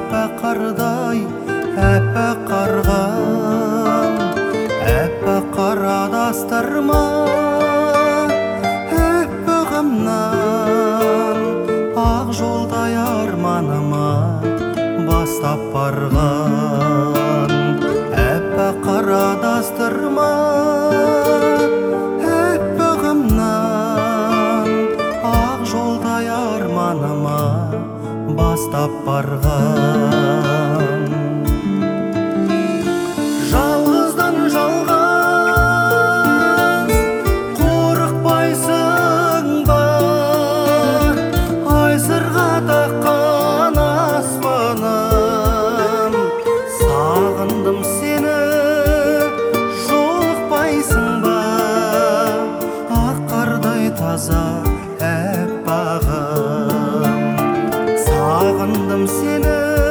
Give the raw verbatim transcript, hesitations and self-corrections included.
әппақ қардай, әппақ қарған, әппақ қар адастырма әппағымнан, ақ жолдай арманыма бастап барған. Әппақ қар адастырма әппағымнан, ақ жолдай арманыма бастап барған. Жалғыздан жалғыз қорықпайсың ба, ай сырға таққан аспаным, сағындым сені, жолықпайсың ба, ақ қардай таза әппағым, сағындым сені.